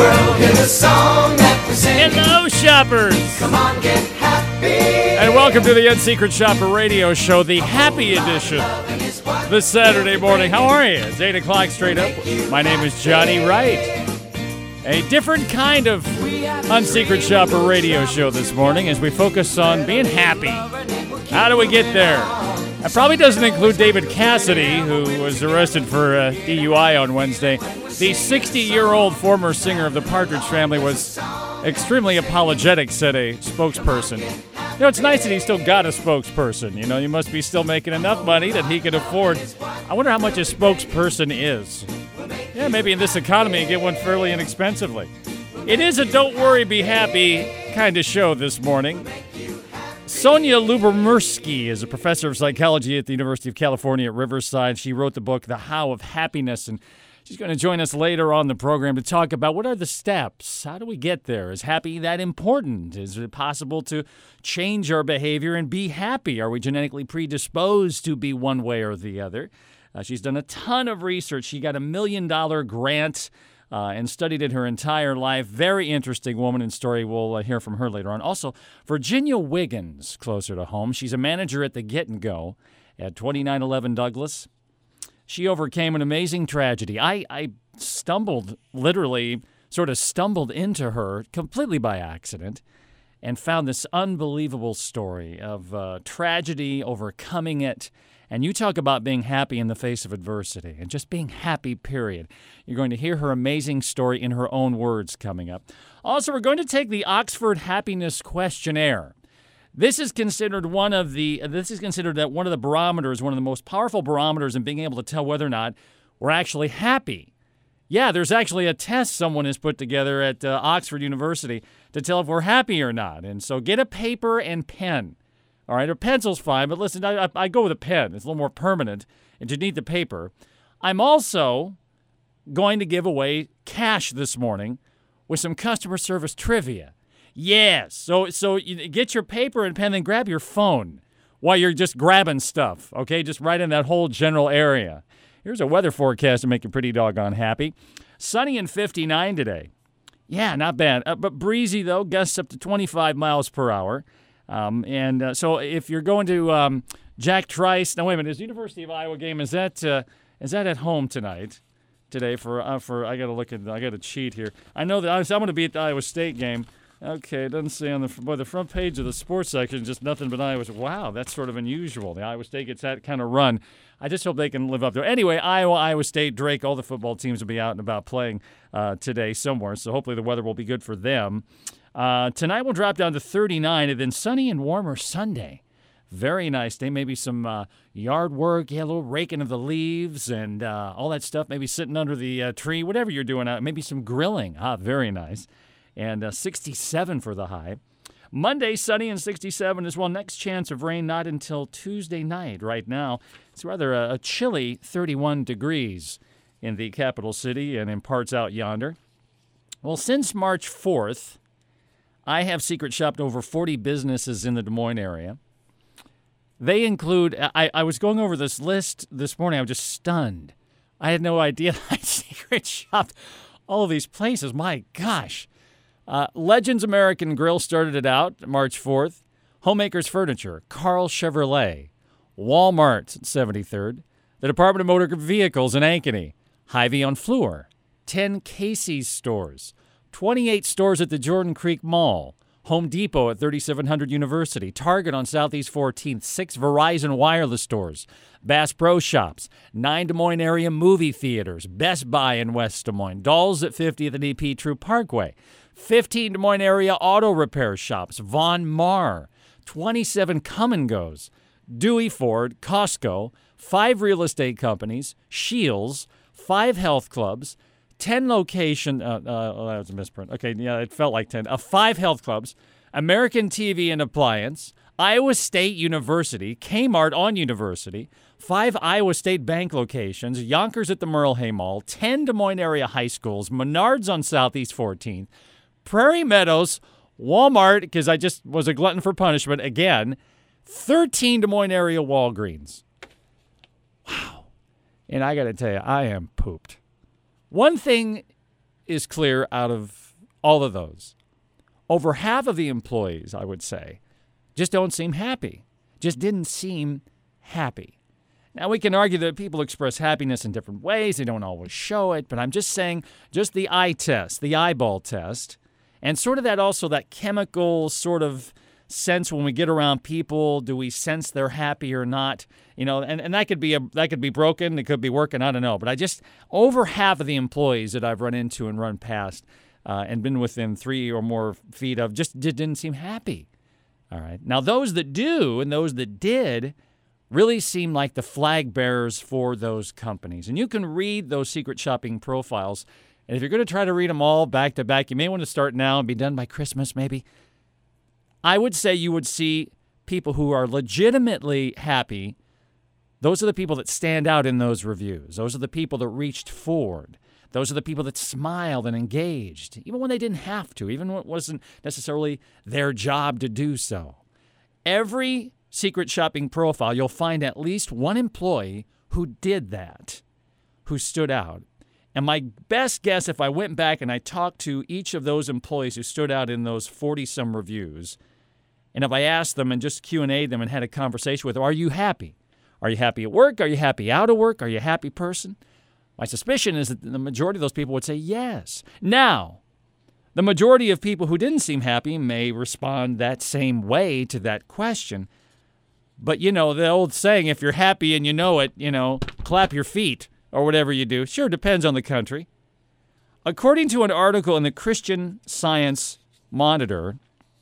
world. Hear the song that we sing. Hello, shoppers. Come on, get happy. And welcome to the Unsecret Shopper Radio Show, the happy edition, this Saturday morning. How are you? It's 8 o'clock straight up. My name is Johnny Wright. A different kind of Unsecret Shopper Radio Show this morning as we focus on being happy. How do we get there? That probably doesn't include David Cassidy, who was arrested for DUI on Wednesday. The 60-year-old former singer of the Partridge Family was extremely apologetic, said a spokesperson. You know, it's nice that he still got a spokesperson. You know, you must be still making enough money that he could afford. I wonder how much a spokesperson is. Yeah, maybe in this economy you get one fairly inexpensively. It is a don't worry, be happy kind of show this morning. Sonia Lyubomirsky is a professor of psychology at the University of California at Riverside. She wrote the book, The How of Happiness, and she's going to join us later on the program to talk about what are the steps? How do we get there? Is happy that important? Is it possible to change our behavior and be happy? Are we genetically predisposed to be one way or the other? She's done a ton of research. She got a $1 million grant and studied it her entire life. Very interesting woman and story. We'll hear from her later on. Also, Virginia Wiggins, closer to home. She's a manager at the Get and Go at 2911 Douglas. She overcame an amazing tragedy. I stumbled into her completely by accident and found this unbelievable story of tragedy, overcoming it. And you talk about being happy in the face of adversity and just being happy, period. You're going to hear her amazing story in her own words coming up. Also, we're going to take the Oxford Happiness Questionnaire. This is considered one of the barometers, one of the most powerful barometers in being able to tell whether or not we're actually happy. Yeah, there's actually a test someone has put together at Oxford University to tell if we're happy or not. And so get a paper and pen. All right, a pencil's fine, but listen, I go with a pen. It's a little more permanent, and you need the paper. I'm also going to give away cash this morning with some customer service trivia. Yes, so you get your paper and pen, then grab your phone while you're just grabbing stuff, okay? Just right in that whole general area. Here's a weather forecast to make you pretty doggone happy. Sunny and 59 today. Yeah, not bad, but breezy, though. Gusts up to 25 miles per hour. So if you're going to Jack Trice, now wait a minute, is the University of Iowa game, is that at home today for I got to cheat here. I know that I'm going to be at the Iowa State game. Okay, it doesn't say on the front page of the sports section, just nothing but Iowa. Wow, that's sort of unusual. The Iowa State gets that kind of run. I just hope they can live up there. Anyway, Iowa State, Drake, all the football teams will be out and about playing today somewhere, so hopefully the weather will be good for them. Tonight we'll drop down to 39, and then sunny and warmer Sunday. Very nice day. Maybe some yard work, a little raking of the leaves and all that stuff. Maybe sitting under the tree, whatever you're doing out. Maybe some grilling. Very nice. And 67 for the high. Monday, sunny and 67 as well. Next chance of rain not until Tuesday night. Right now, it's rather a chilly 31 degrees in the capital city and in parts out yonder. Well, since March 4th, I have secret shopped over 40 businesses in the Des Moines area. They include, I was going over this list this morning. I was just stunned. I had no idea I secret shopped all of these places. My gosh. Legends American Grill started it out March 4th. Homemakers Furniture, Carl Chevrolet, Walmart 73rd, the Department of Motor Vehicles in Ankeny, Hy-Vee on Fleur, 10 Casey's stores, 28 stores at the Jordan Creek Mall, Home Depot at 3700 University, Target on Southeast 14th, 6 Verizon Wireless stores, Bass Pro Shops, 9 Des Moines area movie theaters, Best Buy in West Des Moines, Dolls at 50th and EP True Parkway, 15 Des Moines area auto repair shops, Von Maur, 27 Come and Goes, Dewey Ford, Costco, 5 real estate companies, Shields, 5 health clubs, 10 location, that was a misprint. Okay, yeah, it felt like 10. 5 health clubs, American TV and Appliance, Iowa State University, Kmart on University, 5 Iowa State Bank locations, Yonkers at the Merle Hay Mall, 10 Des Moines area high schools, Menards on Southeast 14th, Prairie Meadows, Walmart, because I just was a glutton for punishment again, 13 Des Moines area Walgreens. Wow. And I got to tell you, I am pooped. One thing is clear out of all of those. Over half of the employees, I would say, just don't seem happy. Just didn't seem happy. Now, we can argue that people express happiness in different ways. They don't always show it. But I'm just saying, just the eye test, the eyeball test, and sort of that chemical sort of sense when we get around people, do we sense they're happy or not? And that could be broken. It could be working. I don't know. But over half of the employees that I've run into and run past and been within 3 or more feet of just didn't seem happy. All right. Now, those that do and those that did really seem like the flag bearers for those companies. And you can read those secret shopping profiles. And if you're going to try to read them all back to back, you may want to start now and be done by Christmas maybe. I would say you would see people who are legitimately happy. Those are the people that stand out in those reviews. Those are the people that reached forward. Those are the people that smiled and engaged, even when they didn't have to, even when it wasn't necessarily their job to do so. Every secret shopping profile, you'll find at least one employee who did that, who stood out. And my best guess, if I went back and I talked to each of those employees who stood out in those 40-some reviews, and if I asked them and just Q&A'd them and had a conversation with them, are you happy? Are you happy at work? Are you happy out of work? Are you a happy person? My suspicion is that the majority of those people would say yes. Now, the majority of people who didn't seem happy may respond that same way to that question. But, the old saying, if you're happy and you know it, clap your feet or whatever you do. Sure, depends on the country. According to an article in the Christian Science Monitor,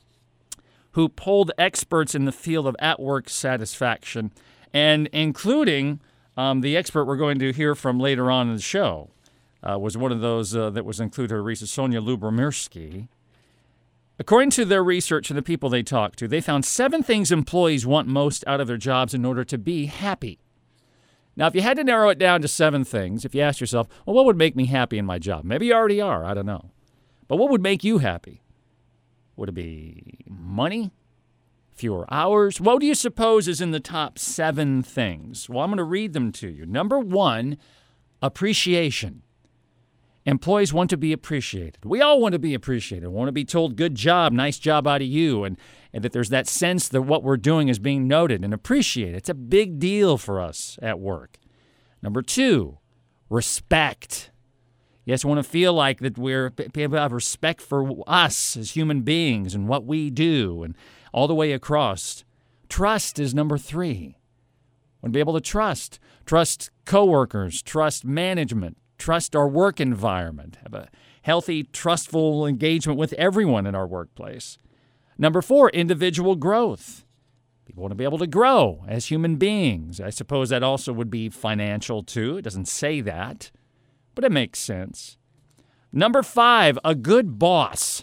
who polled experts in the field of at-work satisfaction, and including the expert we're going to hear from later on in the show, was one of those that was included, Risa Sonia Lubomirsky. According to their research and the people they talked to, they found 7 things employees want most out of their jobs in order to be happy. Now, if you had to narrow it down to 7 things, if you ask yourself, well, what would make me happy in my job? Maybe you already are, I don't know. But what would make you happy? Would it be money? Fewer hours? What do you suppose is in the top 7 things? Well, I'm going to read them to you. Number 1, appreciation. Employees want to be appreciated. We all want to be appreciated. We want to be told, good job, nice job out of you, and that there's that sense that what we're doing is being noted and appreciated. It's a big deal for us at work. Number 2, respect. Yes, we want to feel like that people have respect for us as human beings and what we do, and all the way across. Trust is number 3. We want to be able to trust coworkers, trust management, trust our work environment, have a healthy, trustful engagement with everyone in our workplace. Number 4, individual growth. People want to be able to grow as human beings. I suppose that also would be financial too. It doesn't say that, but it makes sense. Number 5, a good boss.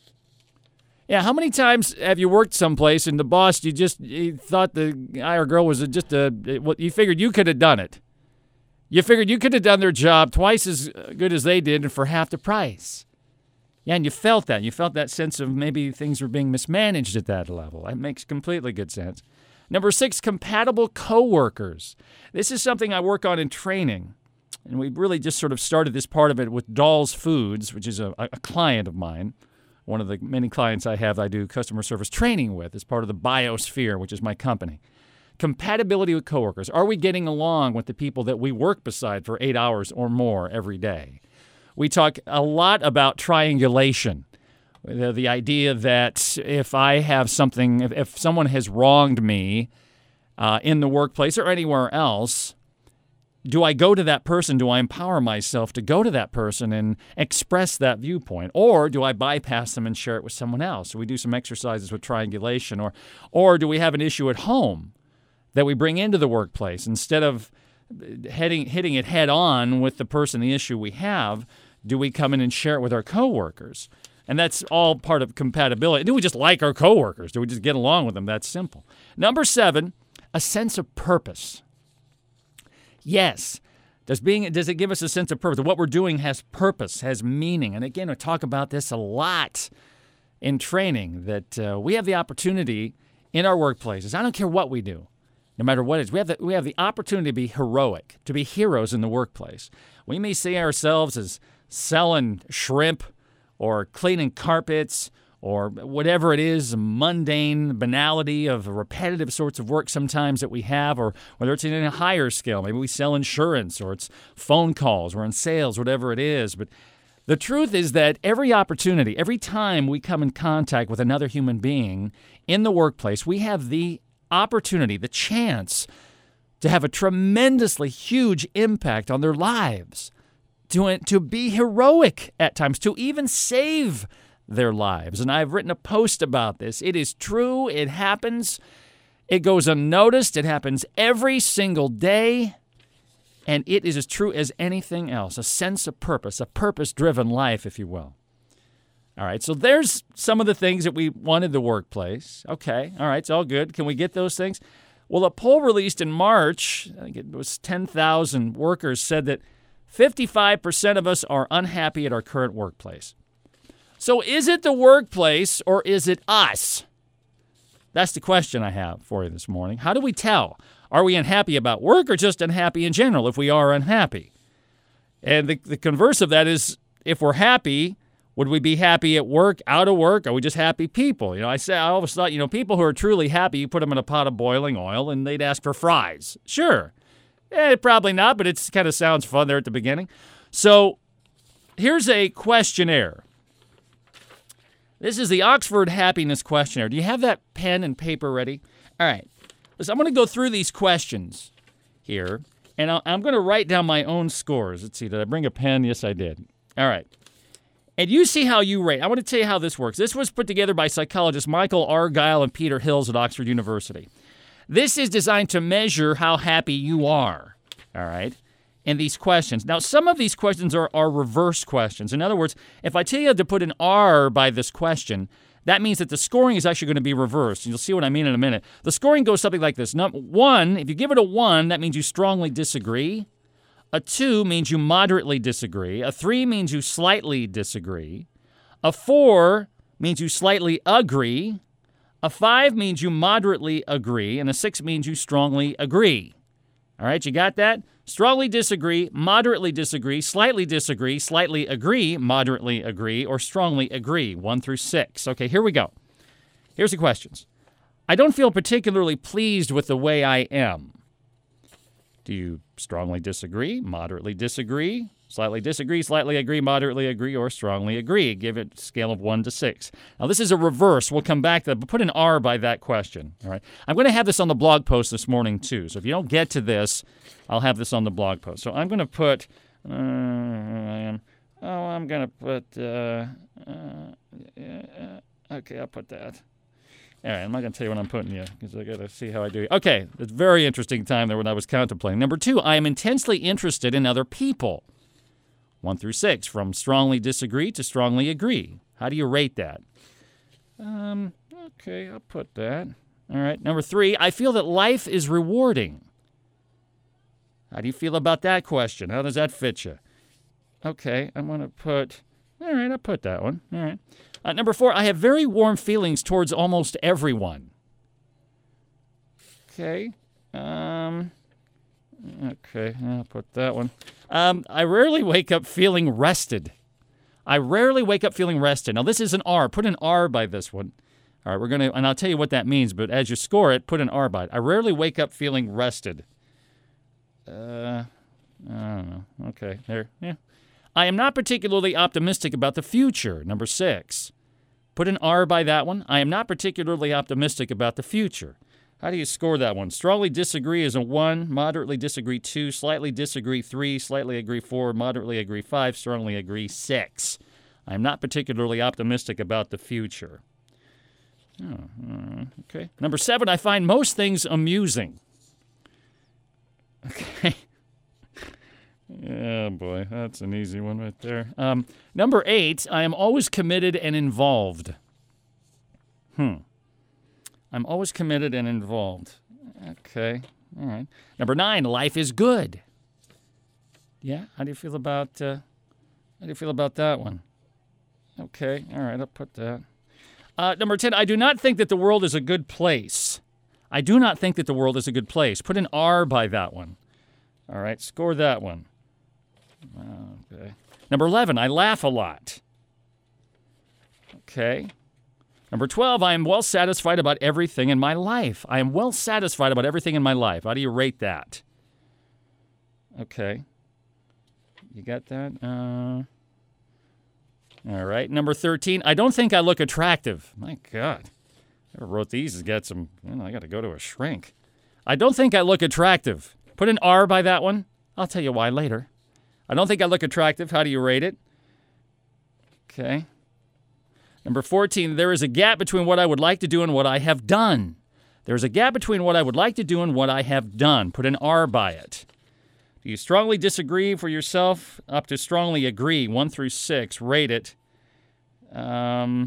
Yeah, how many times have you worked someplace and the boss, you thought the guy or girl was you figured you could have done it. You figured you could have done their job twice as good as they did and for half the price. Yeah, and you felt that. You felt that sense of maybe things were being mismanaged at that level. That makes completely good sense. Number 6, compatible coworkers. This is something I work on in training. And we really just sort of started this part of it with Dahl's Foods, which is a client of mine. One of the many clients I have I do customer service training with as part of the Biosphere, which is my company. Compatibility with coworkers. Are we getting along with the people that we work beside for 8 hours or more every day? We talk a lot about triangulation. The idea that if I have something, if someone has wronged me in the workplace or anywhere else, do I go to that person? Do I empower myself to go to that person and express that viewpoint? Or do I bypass them and share it with someone else? So we do some exercises with triangulation. Or do we have an issue at home that we bring into the workplace? Instead of hitting it head on with the person, the issue we have, do we come in and share it with our coworkers? And that's all part of compatibility. Do we just like our coworkers? Do we just get along with them? That's simple. Number 7, a sense of purpose. Yes. Does it give us a sense of purpose? What we're doing has purpose, has meaning. And again, we talk about this a lot in training, that we have the opportunity in our workplaces. I don't care what we do, no matter what it is. We have the opportunity to be heroic, to be heroes in the workplace. We may see ourselves as selling shrimp or cleaning carpets or whatever it is, mundane banality of repetitive sorts of work sometimes that we have, or whether it's in a higher scale. Maybe we sell insurance, or it's phone calls, we're in sales, whatever it is. But the truth is that every opportunity, every time we come in contact with another human being in the workplace, we have the opportunity, the chance to have a tremendously huge impact on their lives, to be heroic at times, to even save their lives. And I've written a post about this. It is true. It happens. It goes unnoticed. It happens every single day. And it is as true as anything else, a sense of purpose, a purpose-driven life, if you will. All right, so there's some of the things that we want in the workplace. Okay, all right, it's all good. Can we get those things? Well, a poll released in March, I think it was 10,000 workers, said that 55% of us are unhappy at our current workplace. So is it the workplace or is it us? That's the question I have for you this morning. How do we tell? Are we unhappy about work or just unhappy in general if we are unhappy? And the converse of that is, if we're happy, would we be happy at work, out of work? Are we just happy people? I always thought, people who are truly happy, you put them in a pot of boiling oil and they'd ask for fries. Sure. Probably not, but it kind of sounds fun there at the beginning. So here's a questionnaire. This is the Oxford Happiness Questionnaire. Do you have that pen and paper ready? All right. Listen, I'm going to go through these questions here, and I'm going to write down my own scores. Let's see, did I bring a pen? Yes, I did. All right. And you see how you rate. I want to tell you how this works. This was put together by psychologists Michael Argyle and Peter Hills at Oxford University. This is designed to measure how happy you are, all right, in these questions. Now, some of these questions are reverse questions. In other words, if I tell you to put an R by this question, that means that the scoring is actually going to be reversed. You'll see what I mean in a minute. The scoring goes something like this. Number 1, if you give it a 1, that means you strongly disagree. A 2 means you moderately disagree. A 3 means you slightly disagree. A 4 means you slightly agree. A 5 means you moderately agree. And a 6 means you strongly agree. All right, you got that? Strongly disagree, moderately disagree, slightly agree, moderately agree, or strongly agree, 1 through 6. Okay, here we go. Here's the questions. I don't feel particularly pleased with the way I am. Do you strongly disagree, moderately disagree, slightly agree, moderately agree, or strongly agree? Give it a scale of 1 to 6. Now, this is a reverse. We'll come back to that, but put an R by that question. All right. I'm going to have this on the blog post this morning, too. So if you don't get to this, I'll have this on the blog post. So I'm going to put, okay, I'll put that. All right, I'm not going to tell you what I'm putting yet because I got to see how I do. Okay, it's a very interesting time there when I was contemplating. Number 2, I am intensely interested in other people. 1 through 6, from strongly disagree to strongly agree. How do you rate that? Okay, I'll put that. All right, number 3, I feel that life is rewarding. How do you feel about that question? How does that fit you? Okay, I'm going to put, all right, I'll put that one. All right. Number 4, I have very warm feelings towards almost everyone. Okay. Okay, I'll put that one. I rarely wake up feeling rested. Now, this is an R. Put an R by this one. All right, and I'll tell you what that means, but as you score it, put an R by it. I rarely wake up feeling rested. I don't know. Okay, there. Yeah. I am not particularly optimistic about the future. Number 6. Put an R by that one. I am not particularly optimistic about the future. How do you score that one? Strongly disagree is a 1, moderately disagree 2, slightly disagree 3, slightly agree 4, moderately agree 5, strongly agree 6. I am not particularly optimistic about the future. Okay. Number 7, I find most things amusing. Okay. Oh, boy, that's an easy one right there. Number 8, I am always committed and involved. I'm always committed and involved. Okay, all right. Number 9, life is good. Yeah, how do you feel about that one? Okay, all right, I'll put that. Number 10, I do not think that the world is a good place. Put an R by that one. All right, score that one. Okay. Number 11, I laugh a lot. Okay. Number 12, I am well satisfied about everything in my life. I am well satisfied about everything in my life. How do you rate that? Okay. You got that? All right. Number 13, I don't think I look attractive. My God. Whoever wrote these has got some, I got to go to a shrink. I don't think I look attractive. Put an R by that one. I'll tell you why later. I don't think I look attractive. How do you rate it? Okay. Number 14, there is a gap between what I would like to do and what I have done. There's a gap between what I would like to do and what I have done. Put an R by it. Do you strongly disagree for yourself? Up to strongly agree, 1 through 6. Rate it. Okay,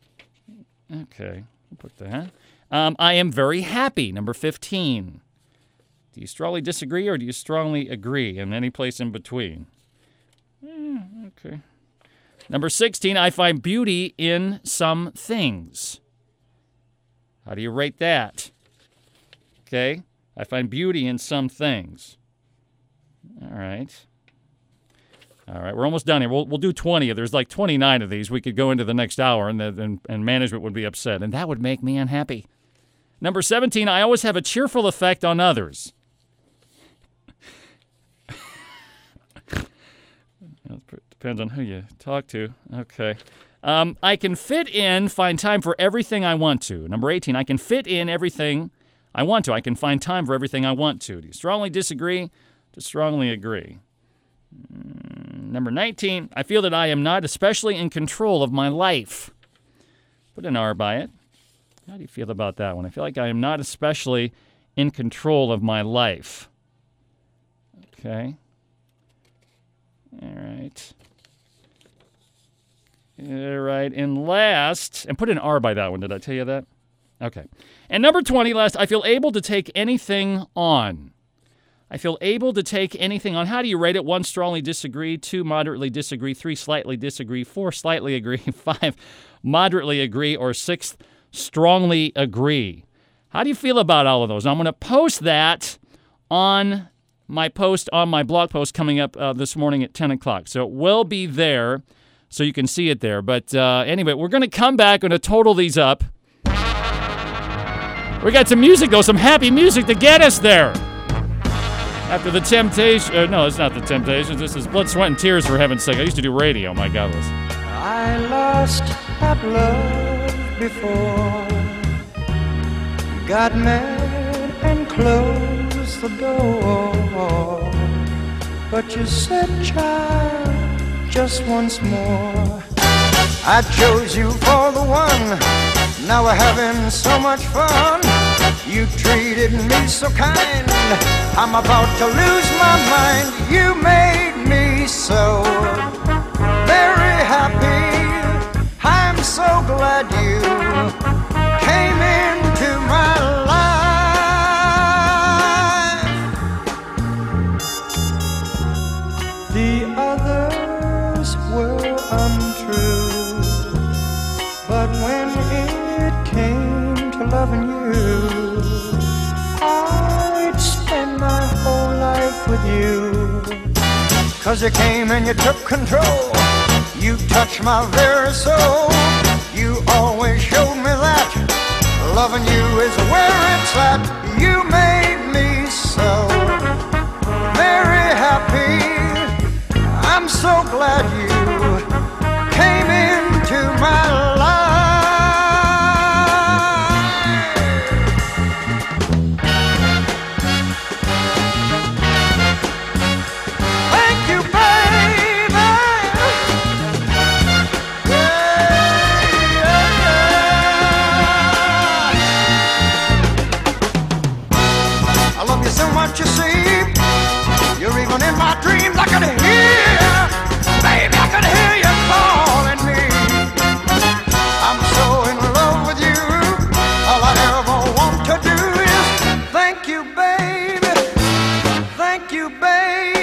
I'll put that. I am very happy, number 15. Do you strongly disagree or do you strongly agree? And any place in between. Okay. Number 16, I find beauty in some things. How do you rate that? Okay, I find beauty in some things. All right, we're almost done here. We'll do 20. There's like 29 of these. We could go into the next hour, and management would be upset, and that would make me unhappy. Number 17, I always have a cheerful effect on others. Depends on who you talk to. Okay. I can fit in, find time for everything I want to. Number 18, I can fit in everything I want to. I can find time for everything I want to. Do you strongly disagree? To strongly agree. Number 19, I feel that I am not especially in control of my life. Put an R by it. How do you feel about that one? I feel like I am not especially in control of my life. Okay. All right. All right. And last, and put an R by that one. Did I tell you that? Okay. And number 20, last, I feel able to take anything on. I feel able to take anything on. How do you rate it? 1, strongly disagree. 2, moderately disagree. 3, slightly disagree. 4, slightly agree. 5, moderately agree. Or 6, strongly agree. How do you feel about all of those? I'm going to post that on my blog post coming up this morning at 10 o'clock. So it will be there, so you can see it there. But anyway, we're going to come back and total these up. We got some music, though, some happy music to get us there. After the Temptations, no, it's not the Temptations. This is Blood, Sweat, and Tears, for heaven's sake. I used to do radio, my God. I lost that love before. Got mad and closed the door. But you said, child, just once more. I chose you for the one. Now we're having so much fun. You treated me so kind. I'm about to lose my mind. You made me so very happy. I'm so glad you came into my life. The others were untrue, but when it came to loving you, I'd spend my whole life with you. 'Cause you came and you took control. You touched my very soul. You always showed me that loving you is where it's at. You made me so very happy. I'm so glad you came into my life. You see, you're even in my dreams. I could hear, baby, I could hear you calling me. I'm so in love with you. All I ever want to do is thank you, baby. Thank you, baby.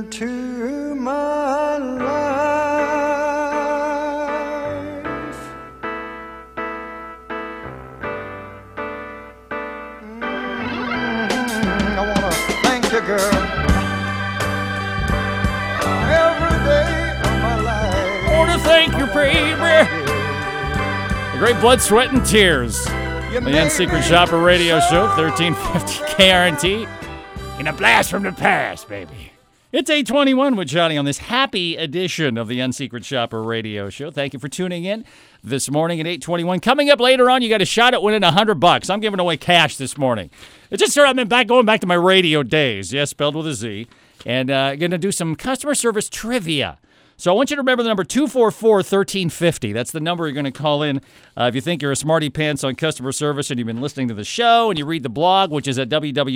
into my life. I want to thank you, girl, every day of my life. I want to thank you, baby. The great Blood, Sweat, and Tears. The Unsecret Shopper Radio Show, 1350 KRNT. In a blast from the past, baby. It's 8:21 with Johnny on this happy edition of the Unsecret Shopper Radio Show. Thank you for tuning in this morning at 8:21. Coming up later on, you got a shot at winning $100. I'm giving away cash this morning. It just started. I'm going back to my radio days. Yes, spelled with a Z. And going to do some customer service trivia. So I want you to remember the number 244-1350. That's the number you're going to call in if you think you're a smarty pants on customer service and you've been listening to the show and you read the blog, which is at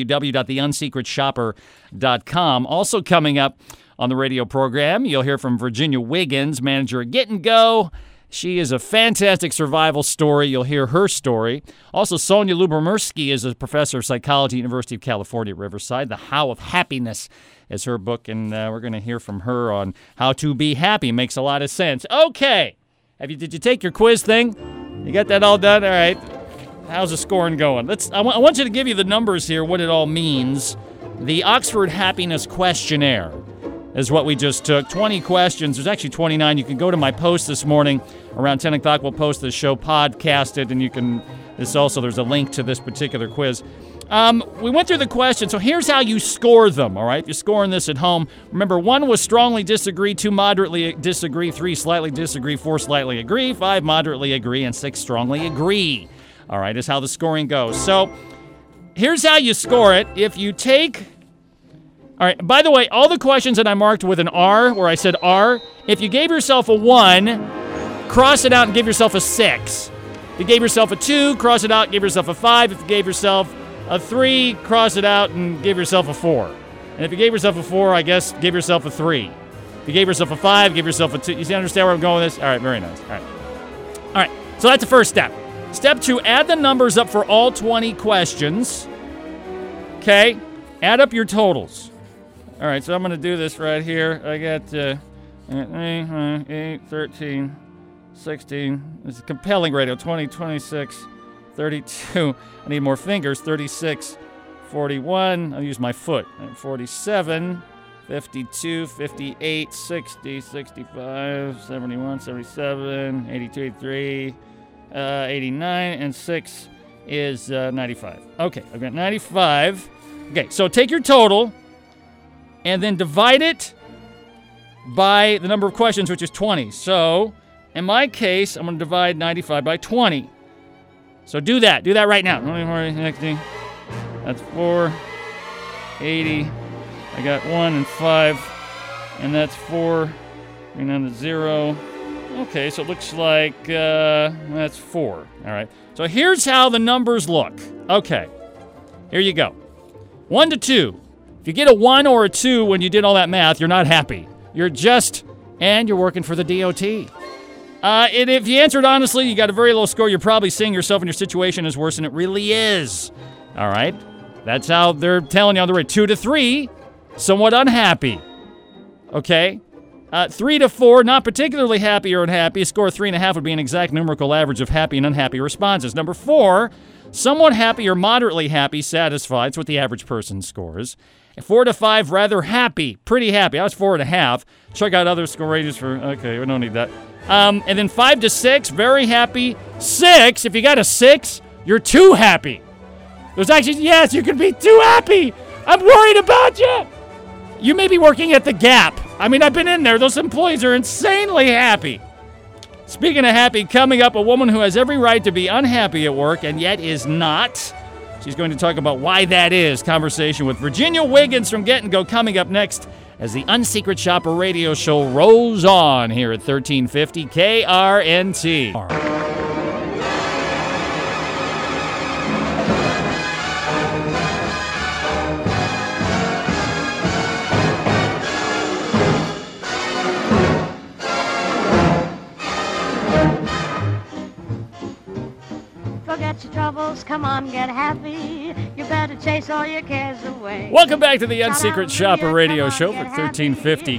www.theunsecretshopper.com. Also coming up on the radio program, you'll hear from Virginia Wiggins, manager at Get and Go. She is a fantastic survival story. You'll hear her story. Also, Sonia Lubomirsky is a professor of psychology at the University of California at Riverside. The How of Happiness is her book, and we're going to hear from her on how to be happy. Makes a lot of sense. Okay. Did you take your quiz thing? You got that all done? All right. How's the scoring going? I want you to give you the numbers here, what it all means. The Oxford Happiness Questionnaire is what we just took. 20 questions. There's actually 29. You can go to my post this morning. Around 10 o'clock, we'll post the show, podcast it, and you can... there's a link to this particular quiz. We went through the questions, so here's how you score them, all right? If you're scoring this at home, remember, 1 was strongly disagree, 2 moderately disagree, 3 slightly disagree, 4 slightly agree, 5 moderately agree, and 6 strongly agree. All right, is how the scoring goes. So here's how you score it. If you take... all right, by the way, all the questions that I marked with an R, where I said R, if you gave yourself a 1, cross it out and give yourself a 6. If you gave yourself a 2, cross it out, give yourself a 5. If you gave yourself a 3, cross it out and give yourself a 4. And if you gave yourself a 4, I guess, give yourself a 3. If you gave yourself a 5, give yourself a 2. You understand where I'm going with this? All right, very nice. All right, so that's the first step. Step 2, add the numbers up for all 20 questions. Okay? Add up your totals. All right, so I'm going to do this right here. I got 8, 13, 16. This is compelling radio. 20, 26, 32. I need more fingers. 36, 41. I'll use my foot. 47, 52, 58, 60, 65, 71, 77, 82, 83, 89, and 6 is 95. Okay, I've got 95. Okay, so take your total and then divide it by the number of questions, which is 20. So, in my case, I'm going to divide 95 by 20. So do that. Do that right now. That's 4, 80. I got 1 and 5. And that's 4. And then the 0. Okay, so it looks like that's 4. All right. So here's how the numbers look. Okay. Here you go. 1 to 2. If you get a 1 or a 2 when you did all that math, you're not happy. You're working for the DOT. And if you answered honestly, you got a very low score, you're probably seeing yourself and your situation as worse than it really is. All right? That's how they're telling you on the rate. 2 to 3, somewhat unhappy. Okay? 3 to 4, not particularly happy or unhappy. A score of 3.5 would be an exact numerical average of happy and unhappy responses. Number 4, somewhat happy or moderately happy, satisfied. That's what the average person scores. 4 to 5, rather happy, pretty happy. I was 4.5. Check out other score ranges for, okay, we don't need that. And then 5 to 6, very happy. 6, if you got a 6, you're too happy. There's actually, yes, you can be too happy. I'm worried about you. You may be working at the Gap. I mean, I've been in there. Those employees are insanely happy. Speaking of happy, coming up, a woman who has every right to be unhappy at work and yet is not. She's going to talk about why that is. Conversation with Virginia Wiggins from Get and Go coming up next as the Unsecret Shopper Radio Show rolls on here at 1350 KRNT. Forget your troubles, come on, get happy. you better chase all your cares away. Welcome back to the Unsecret Shopper Radio Show for 1350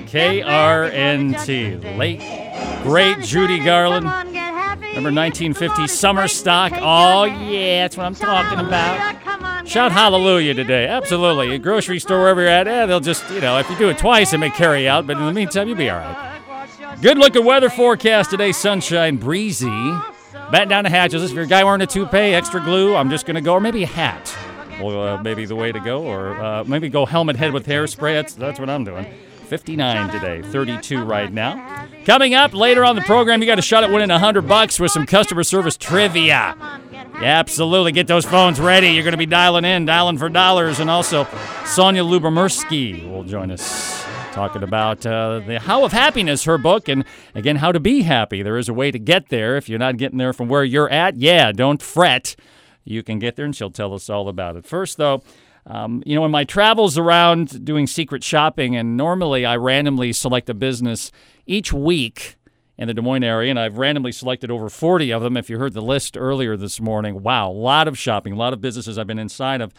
KRNT. Late, great Judy Garland. Remember 1950 summer stock? Oh, yeah, that's what I'm talking about. Shout hallelujah today. Absolutely. A grocery store, wherever you're at, they'll just, if you do it twice, it may carry out, but in the meantime, you'll be all right. Good looking weather forecast today. Sunshine, breezy. Batten down the hatches. If you're a guy wearing a toupee, extra glue, I'm just going to go, or maybe a hat. Well, maybe the way to go, or maybe go helmet head with hairspray. That's what I'm doing. 59 today, 32 right now. Coming up later on the program, you got a shot at winning $100 with some customer service trivia. Yeah, absolutely. Get those phones ready. You're going to be dialing for dollars. And also, Sonia Lubomirsky will join us talking about the How of Happiness, her book, and again, how to be happy. There is a way to get there. If you're not getting there from where you're at, don't fret. You can get there, and she'll tell us all about it. First, though, in my travels around doing secret shopping, and normally I randomly select a business each week in the Des Moines area, and I've randomly selected over 40 of them. If you heard the list earlier this morning, wow, a lot of shopping, a lot of businesses I've been inside of.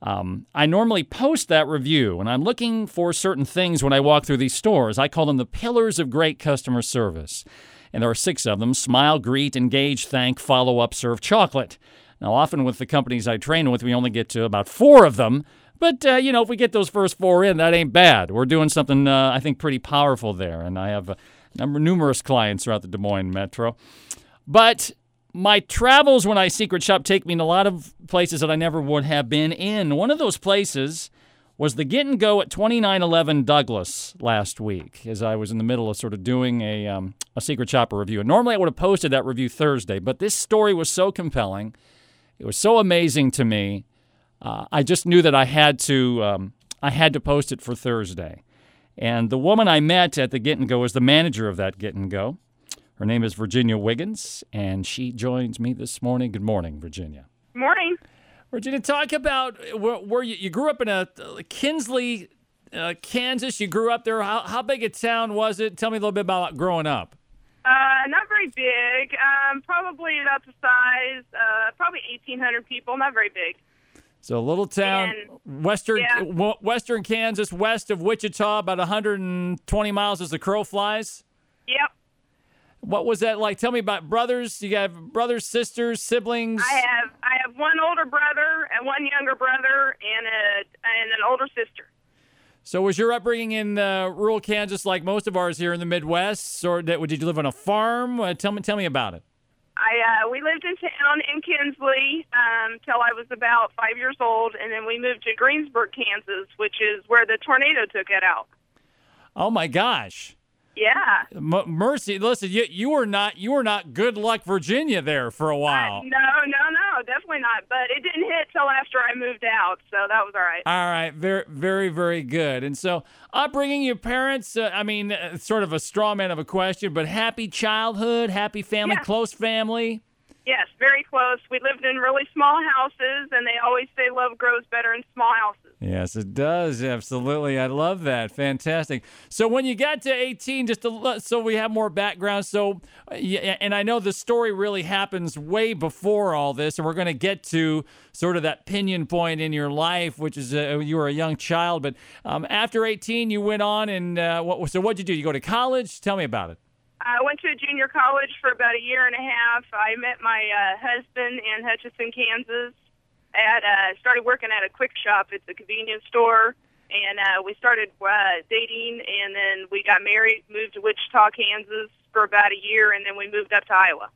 I normally post that review, and I'm looking for certain things when I walk through these stores. I call them the pillars of great customer service, and there are 6 of them: smile, greet, engage, thank, follow up, serve, chocolate. Now, often with the companies I train with, we only get to about 4 of them. But, if we get those first 4 in, that ain't bad. We're doing something, I think, pretty powerful there. And I have numerous clients throughout the Des Moines metro. But my travels when I secret shop take me in a lot of places that I never would have been in. One of those places was the Get and Go at 2911 Douglas last week, as I was in the middle of sort of doing a secret shopper review. And normally I would have posted that review Thursday, but this story was so compelling. It was so amazing to me. I just knew that I had to post it for Thursday. And the woman I met at the Get and Go is the manager of that Get and Go. Her name is Virginia Wiggins, and she joins me this morning. Good morning, Virginia. Morning. Virginia, talk about where you grew up in a Kinsley, Kansas. You grew up there. How big a town was it? Tell me a little bit about growing up. Not very big. Probably about the size, probably 1,800 people. Not very big. So a little town, western Kansas, west of Wichita, about 120 miles as the crow flies. Yep. What was that like? Tell me about brothers. You have brothers, sisters, siblings? I have one older brother and one younger brother and an older sister. So was your upbringing in rural Kansas like most of ours here in the Midwest, or did you live on a farm? Tell me about it. We lived in town in Kinsley till I was about 5 years old, and then we moved to Greensburg, Kansas, which is where the tornado took it out. Oh my gosh! Yeah. Mercy, listen, you were not Good Luck, Virginia there for a while. No, definitely not. But it didn't hit till after I moved out, so that was all right. All right, very, very, very good. And so, upbringing, your parents, sort of a straw man of a question, but happy childhood, happy family, close family? Yes, very close. We lived in really small houses, and they always say love grows better in small houses. Yes, it does. Absolutely. I love that. Fantastic. So when you got to 18, so we have more background. So, and I know the story really happens way before all this, and we're going to get to sort of that pinion point in your life, which is you were a young child. But after 18, you went on, and so what'd you do? You go to college? Tell me about it. I went to a junior college for about a year and a half. I met my husband in Hutchinson, Kansas. Started working at a quick shop. It's a convenience store. And we started dating, and then we got married, moved to Wichita, Kansas for about a year, and then we moved up to Iowa.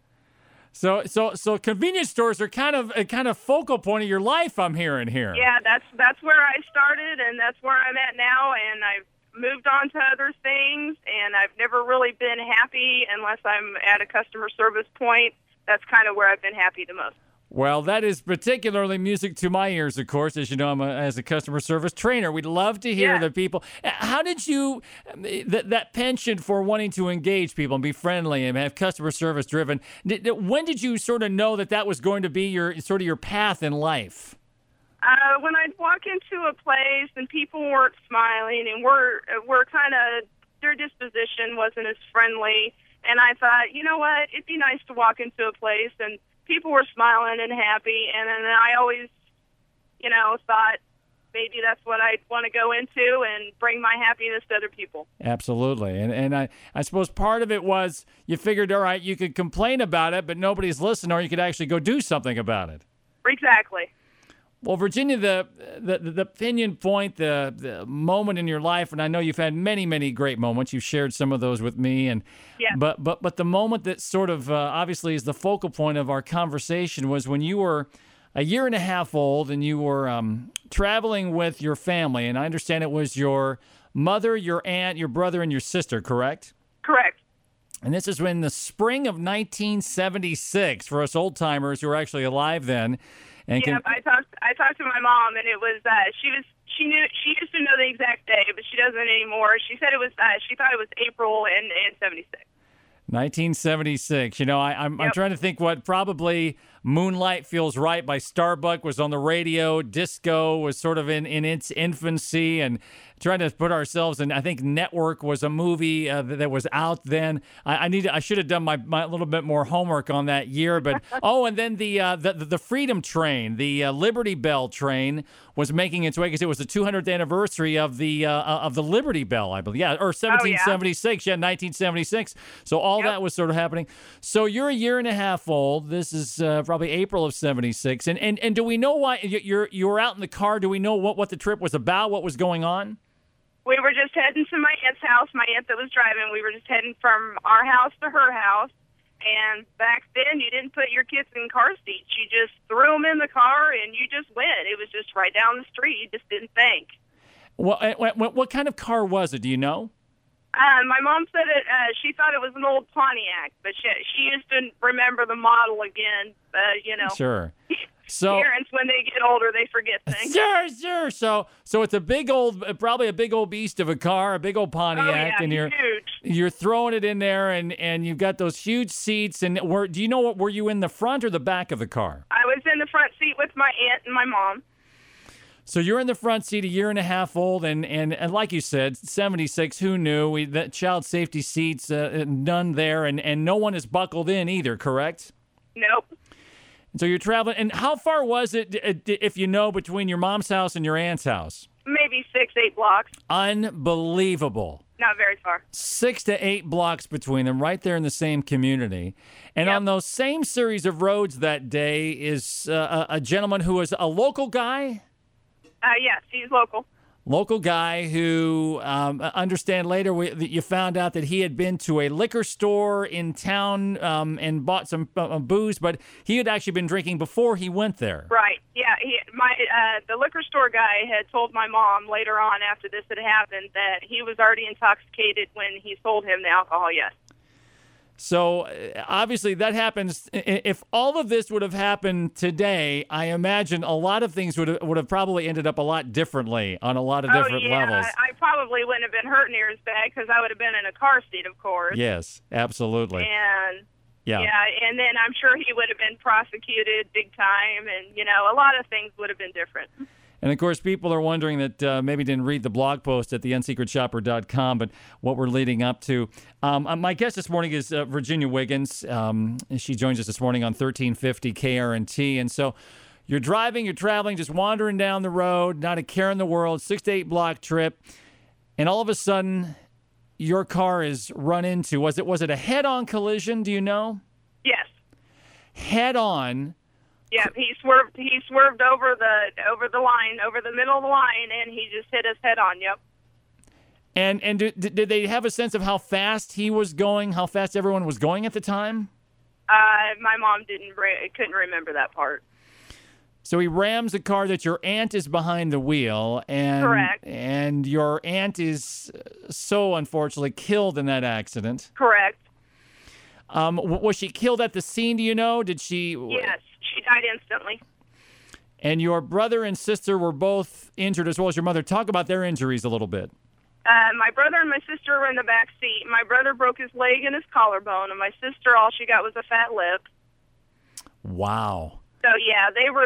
So convenience stores are kind of focal point of your life, I'm hearing here. Yeah, that's where I started, and that's where I'm at now, and I've moved on to other things, and I've never really been happy unless I'm at a customer service point. That's kind of where I've been happy the most. Well, that is particularly music to my ears, of course. As you know, as a customer service trainer. We'd love to hear the people. How did you, that penchant for wanting to engage people and be friendly and have customer service driven, when did you sort of know that was going to be your path in life? When I'd walk into a place and people weren't smiling and were kind of, their disposition wasn't as friendly, and I thought, you know what, it'd be nice to walk into a place and people were smiling and happy, and then I always, thought maybe that's what I'd want to go into and bring my happiness to other people. Absolutely. And I suppose part of it was you figured, all right, you could complain about it, but nobody's listening, or you could actually go do something about it. Exactly. Well, Virginia, the opinion point, the moment in your life, and I know you've had many, many great moments. You've shared some of those with me, and Yeah. but the moment that sort of obviously is the focal point of our conversation was when you were a year and a half old and you were traveling with your family, and I understand it was your mother, your aunt, your brother, and your sister, correct? Correct. And this is in the spring of 1976 for us old timers who were actually alive then. And Yeah, I talked to my mom, and it was she used to know the exact day, but she doesn't anymore. She said it was she thought it was April in 76. 1976. I'm Yep. trying to think what probably Moonlight Feels Right by Starbuck was on the radio. Disco was sort of in its infancy, and trying to put ourselves in. I think Network was a movie that was out then. I should have done my little bit more homework on that year. But and then the Freedom Train, the Liberty Bell train was making its way because it was the 200th anniversary of the Liberty Bell, I believe. Yeah, or 1776. Yeah, 1976. So all that was sort of happening. So you're a year and a half old. This is probably April of 76. And do we know why you were out in the car? Do we know what the trip was about? What was going on? We were just heading to my aunt's house, my aunt that was driving. We were just heading from our house to her house. And back then, you didn't put your kids in car seats. You just threw them in the car, and you just went. It was just right down the street. You just didn't think. Well, what kind of car was it? Do you know? My mom said she thought it was an old Pontiac, but she used to remember the model again. Sure. So parents, when they get older, they forget things. Sure. So it's probably a big old beast of a car, a big old Pontiac, and huge. you're throwing it in there, and you've got those huge seats. And do you know were you in the front or the back of the car? I was in the front seat with my aunt and my mom. So you're in the front seat, a year and a half old, and like you said, 76. Who knew? That child safety seats, none there, and no one is buckled in either. Correct? Nope. So you're traveling, and how far was it, if you know, between your mom's house and your aunt's house? Maybe 6-8 blocks. Unbelievable. Not very far. 6 to 8 blocks between them, right there in the same community. And on those same series of roads that day is a gentleman who was a local guy? Yes, he's local. Local guy who, understand later, that you found out that he had been to a liquor store in town and bought some booze, but he had actually been drinking before he went there. Right. Yeah. The liquor store guy had told my mom later on after this had happened that he was already intoxicated when he sold him the alcohol, yes. So obviously that happens. If all of this would have happened today, I imagine a lot of things would have probably ended up a lot differently on a lot of different levels. I probably wouldn't have been hurt near as bad because I would have been in a car seat, of course. Yes, absolutely. And and then I'm sure he would have been prosecuted big time, and a lot of things would have been different. And, of course, people are wondering that maybe didn't read the blog post at theunsecretshopper.com, but what we're leading up to. My guest this morning is Virginia Wiggins. She joins us this morning on 1350 KRNT. And so you're driving, you're traveling, just wandering down the road, not a care in the world, 6 to 8 block trip, and all of a sudden your car is run into. Was it a head-on collision, do you know? Yes. Head-on. Yeah, he swerved over the line, over the middle of the line, and he just hit us head on. Yep. And did they have a sense of how fast he was going, how fast everyone was going at the time? My mom couldn't remember that part. So he rams a car that your aunt is behind the wheel, and correct. And your aunt is so unfortunately killed in that accident. Correct. Was she killed at the scene? Do you know? Did she? Yes. She died instantly. And your brother and sister were both injured as well as your mother. Talk about their injuries a little bit. My brother and my sister were in the back seat. My brother broke his leg and his collarbone, and my sister, all she got was a fat lip. Wow. So yeah,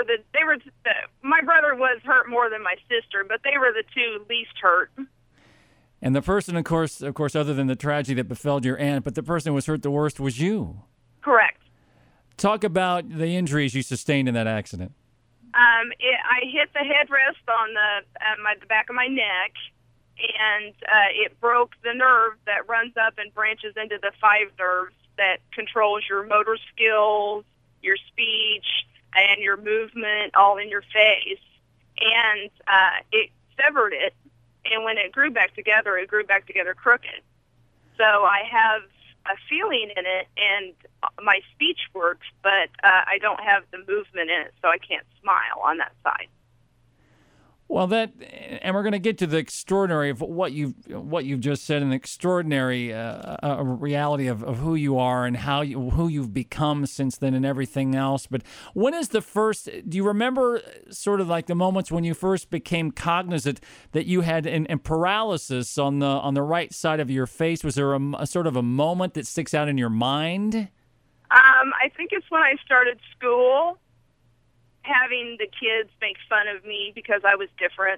my brother was hurt more than my sister, but they were the two least hurt. And the person, of course, other than the tragedy that befell your aunt, but the person who was hurt the worst was you. Correct. Talk about the injuries you sustained in that accident. I hit the headrest on the back of my neck, and it broke the nerve that runs up and branches into the 5 nerves that controls your motor skills, your speech, and your movement all in your face. And it severed it, and when it grew back together crooked. So I have a feeling in it, and my speech works, but I don't have the movement in it, so I can't smile on that side. Well, and we're going to get to the extraordinary of what you've just said, an extraordinary reality of who you are and who you've become since then and everything else. But when is do you remember sort of like the moments when you first became cognizant that you had an paralysis on the right side of your face? Was there a sort of a moment that sticks out in your mind? I think it's when I started school, having the kids make fun of me because I was different.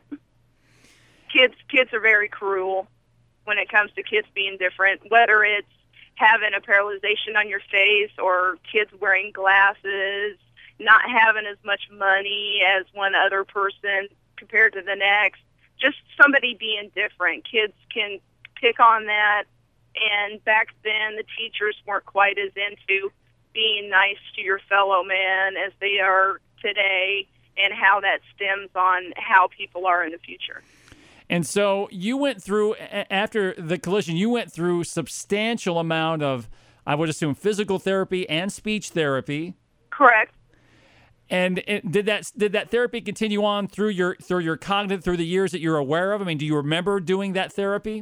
Kids are very cruel when it comes to kids being different, whether it's having a paralyzation on your face or kids wearing glasses, not having as much money as one other person compared to the next, just somebody being different. Kids can pick on that, and back then the teachers weren't quite as into being nice to your fellow man as they are today, and how that stems on how people are in the future. And so you went through, after the collision, you went through substantial amount of, I would assume, physical therapy and speech therapy. Correct. And did that therapy continue on through your cognitive, through the years that you're aware of? I mean, do you remember doing that therapy?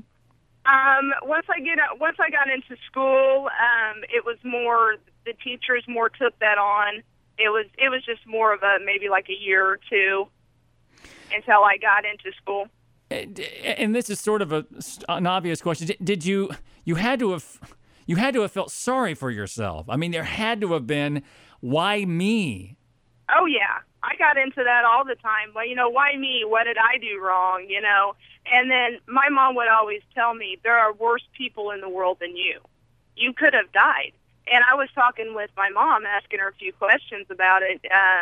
Once I got into school, it was more, the teachers more took that on. It was just more of maybe like a year or two until I got into school. And this is sort of an obvious question. Did you had to have felt sorry for yourself? I mean, there had to have been, why me? Oh yeah, I got into that all the time. Well, why me? What did I do wrong? And then my mom would always tell me, there are worse people in the world than you. You could have died. And I was talking with my mom, asking her a few questions about it,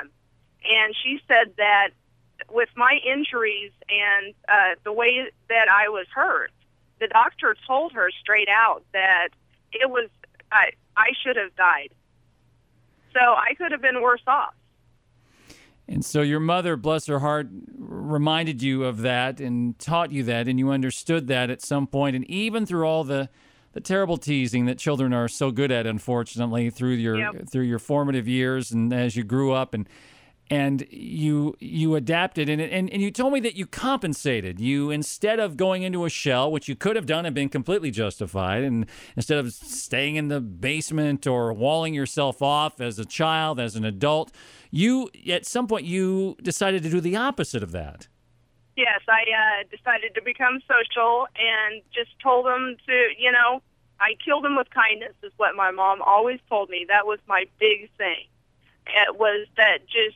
and she said that with my injuries and the way that I was hurt, the doctor told her straight out that it was I should have died. So I could have been worse off. And so your mother, bless her heart, reminded you of that and taught you that, and you understood that at some point, and even through all the terrible teasing that children are so good at, unfortunately, through your formative years and as you grew up, and you adapted, and you told me that you compensated. You, instead of going into a shell, which you could have done and been completely justified, and instead of staying in the basement or walling yourself off as a child, as an adult, at some point you decided to do the opposite of that. Yes, I decided to become social and just told them to, I killed them with kindness is what my mom always told me. That was my big thing. It was that just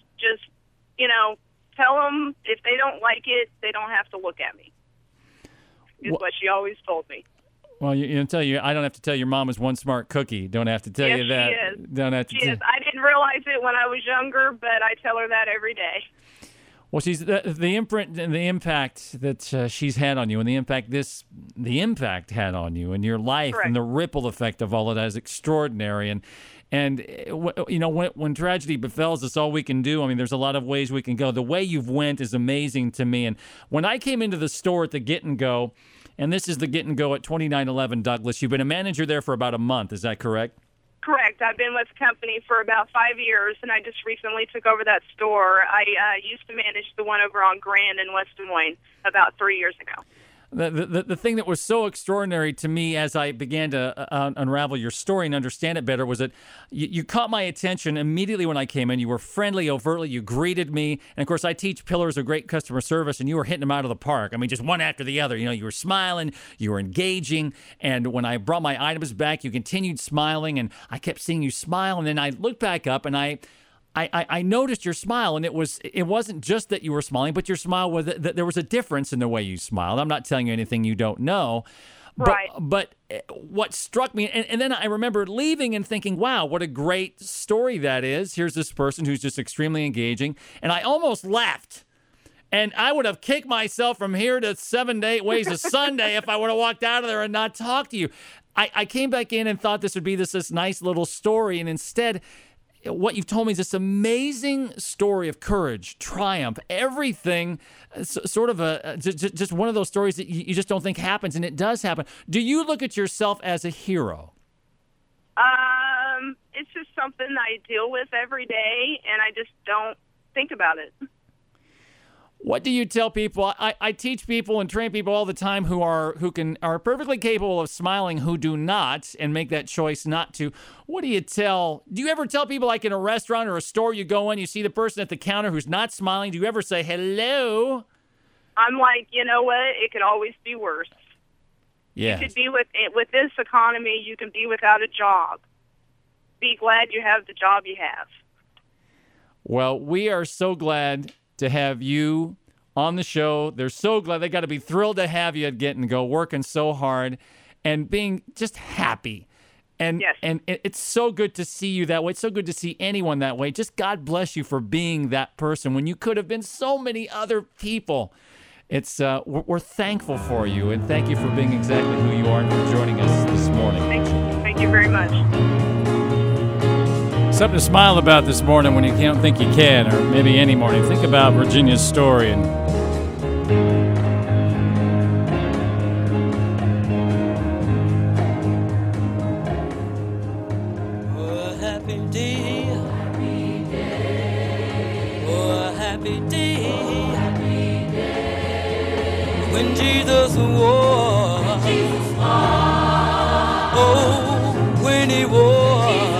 tell them if they don't like it, they don't have to look at me, is what she always told me. Well, I don't have to tell your mom is one smart cookie. Don't have to tell you that. She is. Don't have to. She is. I didn't realize it when I was younger, but I tell her that every day. Well, she's the imprint and the impact that she's had on you, and the impact had on you and your life. Correct. And the ripple effect of all of that is extraordinary. And when tragedy befalls us, all we can do, I mean, there's a lot of ways we can go. The way you've went is amazing to me. And when I came into the store at the Get and Go, and this is the Get and Go at 2911 Douglas, you've been a manager there for about a month. Is that correct? Correct. I've been with the company for about 5 years, and I just recently took over that store. I used to manage the one over on Grand in West Des Moines about 3 years ago. The thing that was so extraordinary to me as I began to unravel your story and understand it better was that you caught my attention immediately when I came in. You were friendly, overtly. You greeted me. And, of course, I teach pillars of great customer service, and you were hitting them out of the park. I mean, just one after the other. You were smiling. You were engaging. And when I brought my items back, you continued smiling, and I kept seeing you smile. And then I looked back up, and I noticed your smile, and it wasn't just that you were smiling, but your smile was that there was a difference in the way you smiled. I'm not telling you anything you don't know, Right. But what struck me, and then I remember leaving and thinking, wow, what a great story that is. Here's this person who's just extremely engaging. And I almost left. And I would have kicked myself from here to 7 to 8 ways to Sunday if I would have walked out of there and not talked to you. I came back in and thought this would be this nice little story. And instead, what you've told me is this amazing story of courage, triumph, everything, sort of just one of those stories that you just don't think happens, and it does happen. Do you look at yourself as a hero? It's just something I deal with every day, and I just don't think about it. What do you tell people? I teach people and train people all the time who are perfectly capable of smiling, who do not, and make that choice not to. What do you tell? Do you ever tell people, like in a restaurant or a store you go in, you see the person at the counter who's not smiling? Do you ever say hello? I'm like, you know what? It could always be worse. Yeah. You could be with this economy. You can be without a job. Be glad you have the job you have. Well, we are so glad to have you on the show. They're so glad. They got to be thrilled to have you at Get and Go, working so hard and being just happy. And yes. And it's so good to see you that way. It's so good to see anyone that way. Just God bless you for being that person when you could have been so many other people. It's we're thankful for you, and thank you for being exactly who you are and for joining us this morning. Thank you very much. Something to smile about this morning when you can't think you can, or maybe any morning. Think about Virginia's story and oh, happy day. Oh, happy day. When Jesus was. Oh, when he was.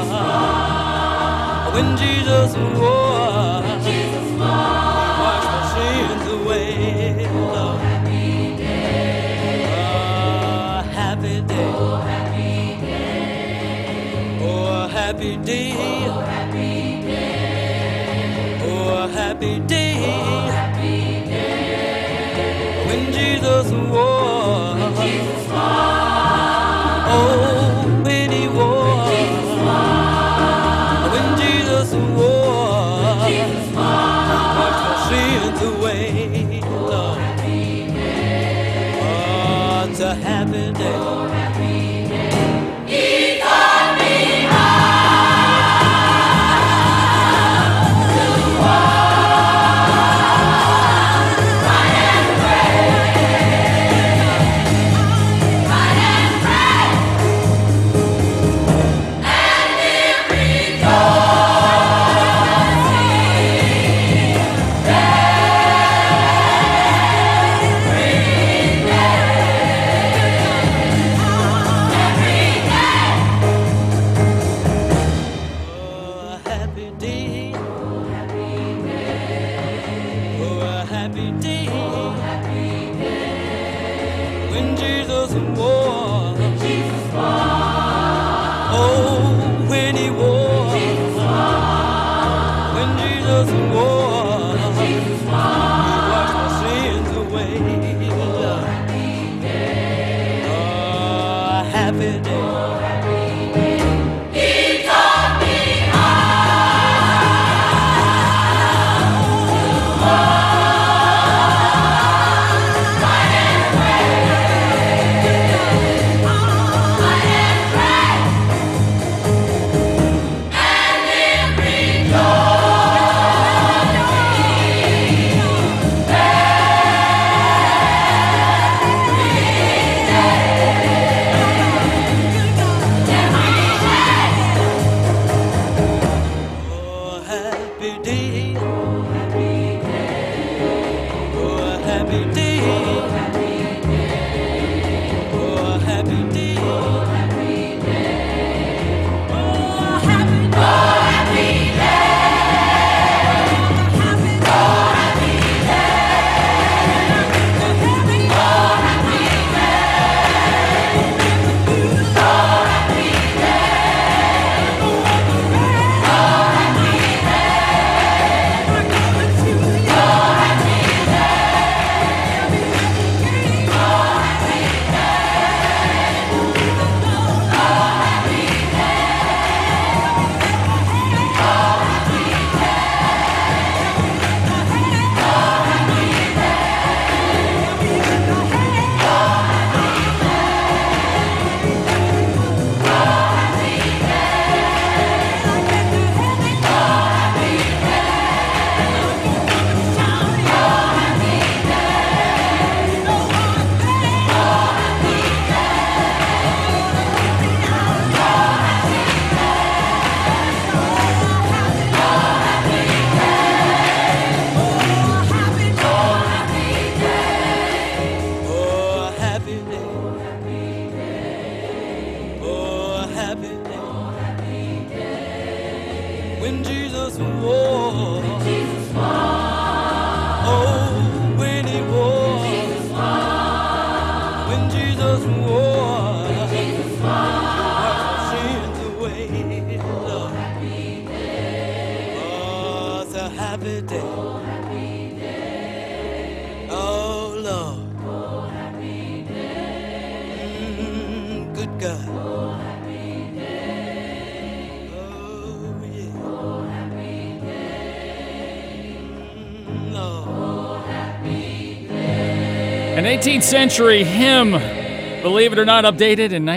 When Jesus was, washed my sins away. Oh, happy day. Oh, happy day. Oh, happy day. Oh, happy day. Oh, happy day. When Jesus was, oh, when he was. Washed my sins away, Lord. Oh, it's a happy day. He taught me how to walk, run and pray, and every door. when Jesus wore. Oh, when he wore. When Jesus wore. Wash sins away. Lord. Oh, it's a happy day. Oh, Lord. Good God. Oh, yeah. Lord. An 18th century hymn, believe it or not, updated in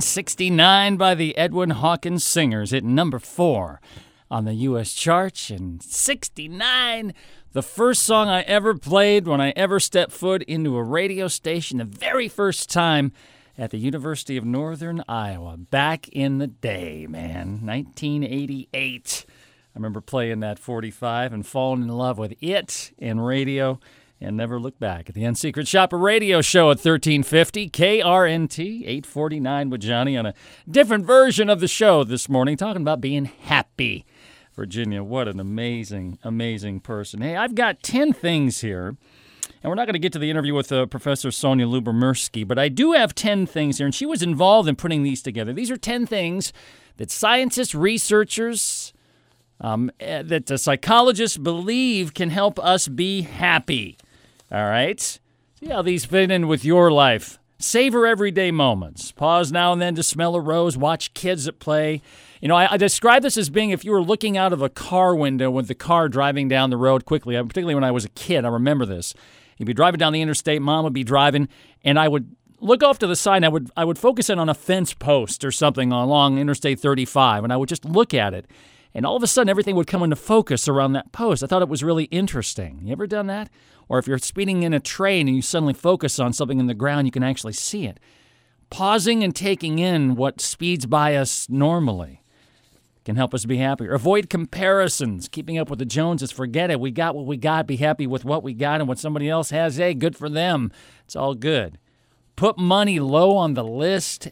1969 by the Edwin Hawkins Singers, hit number 4 on the U.S. charts in 69. The first song I ever played when I ever stepped foot into a radio station, the very first time at the University of Northern Iowa, back in the day, man, 1988. I remember playing that 45 and falling in love with it and radio and never looked back. At the Unsecret Shopper Radio Show at 1350 KRNT, 849 with Johnny on a different version of the show this morning, talking about being happy. Virginia, what an amazing, amazing person. Hey, I've got 10 things here. And we're not going to get to the interview with Professor Sonia Lubomirsky, but I do have 10 things here, and she was involved in putting these together. These are 10 things that scientists, researchers, that psychologists believe can help us be happy. All right? See how these fit in with your life. Savor everyday moments. Pause now and then to smell a rose. Watch kids at play. You know, I describe this as being if you were looking out of a car window with the car driving down the road quickly, particularly when I was a kid. I remember this. You'd be driving down the interstate, Mom would be driving, and I would look off to the side, and I would focus in on a fence post or something along Interstate 35, and I would just look at it. And all of a sudden, everything would come into focus around that post. I thought it was really interesting. You ever done that? Or if you're speeding in a train and you suddenly focus on something in the ground, you can actually see it. Pausing and taking in what speeds by us normally can help us be happier. Avoid comparisons. Keeping up with the Joneses. Forget it. We got what we got. Be happy with what we got, and what somebody else has, hey, good for them. It's all good. Put money low on the list.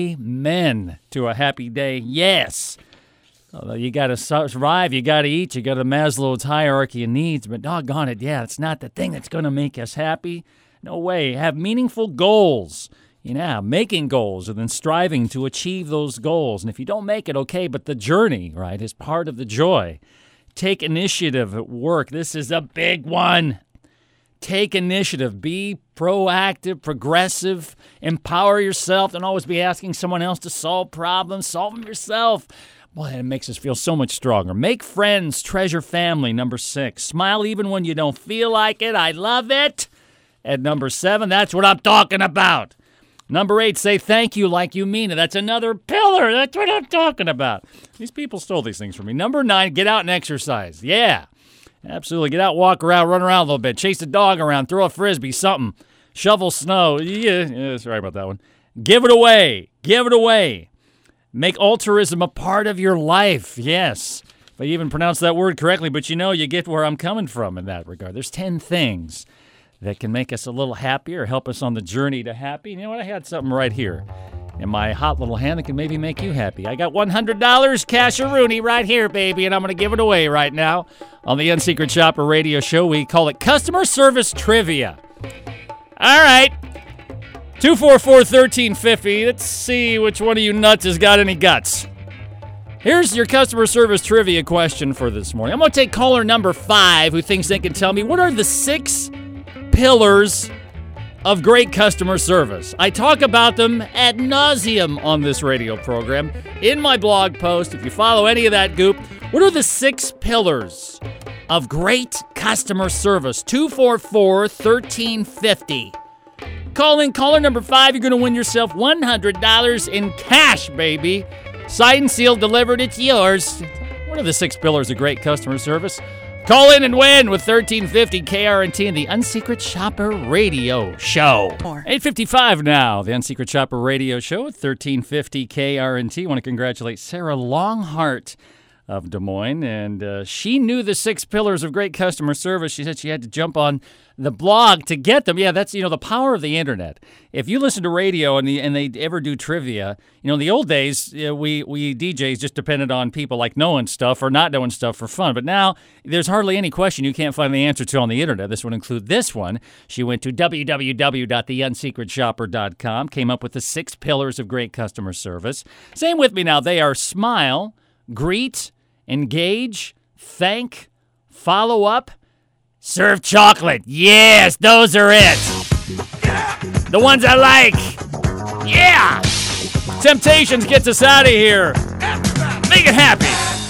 Amen to a happy day. Yes. Although you got to survive, you got to eat, you got a Maslow's hierarchy of needs, but doggone it, yeah, it's not the thing that's going to make us happy. No way. Have meaningful goals. You know, making goals and then striving to achieve those goals. And if you don't make it, okay, but the journey, right, is part of the joy. Take initiative at work. This is a big one. Take initiative. Be proactive, progressive. Empower yourself. Don't always be asking someone else to solve problems. Solve them yourself. Boy, it makes us feel so much stronger. Make friends. Treasure family. Number 6. Smile even when you don't feel like it. I love it. At number 7, that's what I'm talking about. Number 8, say thank you like you mean it. That's another pillar. That's what I'm talking about. These people stole these things from me. Number 9, get out and exercise. Yeah, absolutely. Get out, walk around, run around a little bit. Chase a dog around, throw a Frisbee, something. Shovel snow. Yeah, sorry about that one. Give it away. Give it away. Make altruism a part of your life. Yes. If I even pronounce that word correctly, but you get where I'm coming from in that regard. There's 10 things that can make us a little happier, help us on the journey to happy. You know what? I had something right here in my hot little hand that can maybe make you happy. I got $100 cash-a-rooney right here, baby, and I'm going to give it away right now on the Unsecret Shopper Radio Show. We call it Customer Service Trivia. All right. 244-1350. Let's see which one of you nuts has got any guts. Here's your customer service trivia question for this morning. I'm going to take caller number 5 who thinks they can tell me what are the 6 pillars of great customer service. I talk about them ad nauseum on this radio program. In my blog post, if you follow any of that goop, what are the 6 pillars of great customer service? 244-1350. Call in caller number 5. You're going to win yourself $100 in cash, baby. Signed and sealed, delivered. It's yours. What are the 6 pillars of great customer service? Call in and win with 1350 KRNT and the Unsecret Shopper Radio Show. 8:55 now, the Unsecret Shopper Radio Show at 1350 KRNT. I want to congratulate Sarah Longhart of Des Moines, and she knew the 6 pillars of great customer service. She said she had to jump on the blog to get them. Yeah, that's, the power of the internet. If you listen to radio and they ever do trivia, in the old days, we DJs just depended on people like knowing stuff or not knowing stuff for fun. But now there's hardly any question you can't find the answer to on the internet. This would include this one. She went to www.theunsecretshopper.com, came up with the 6 pillars of great customer service. Same with me now. They are smile, greet, engage, thank, follow up, serve chocolate. Yes, those are it. The ones I like. Yeah. Temptations gets us out of here. Make it happy.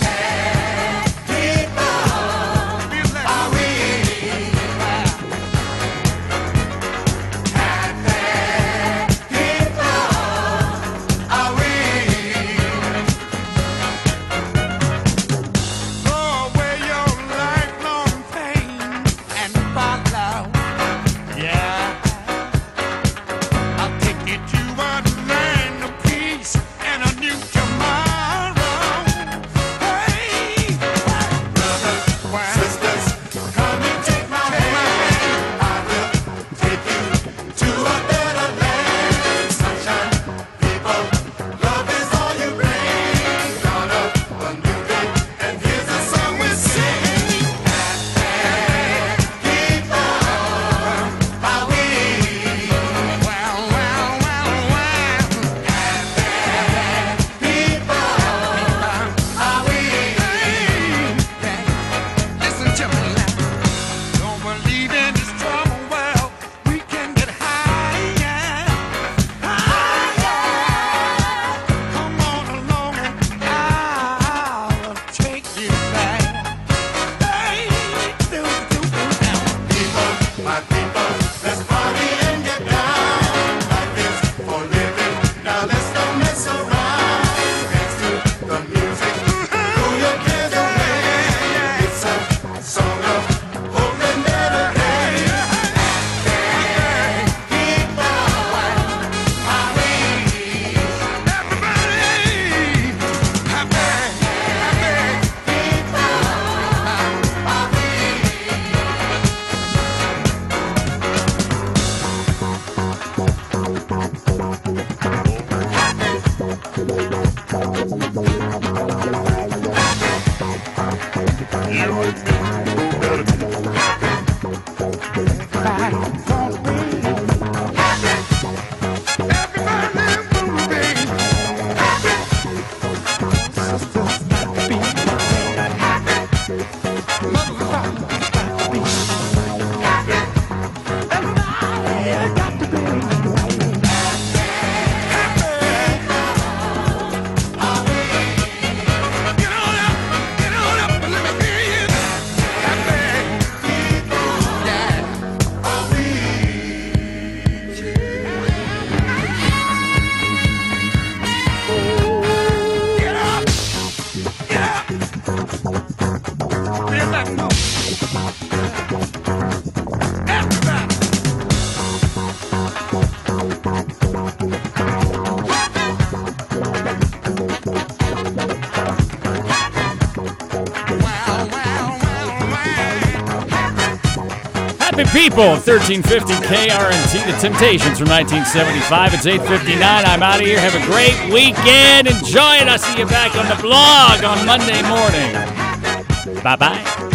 People, 1350 KRNT, The Temptations from 1975. It's 8:59. I'm out of here. Have a great weekend. Enjoy it. I'll see you back on the blog on Monday morning. Bye-bye.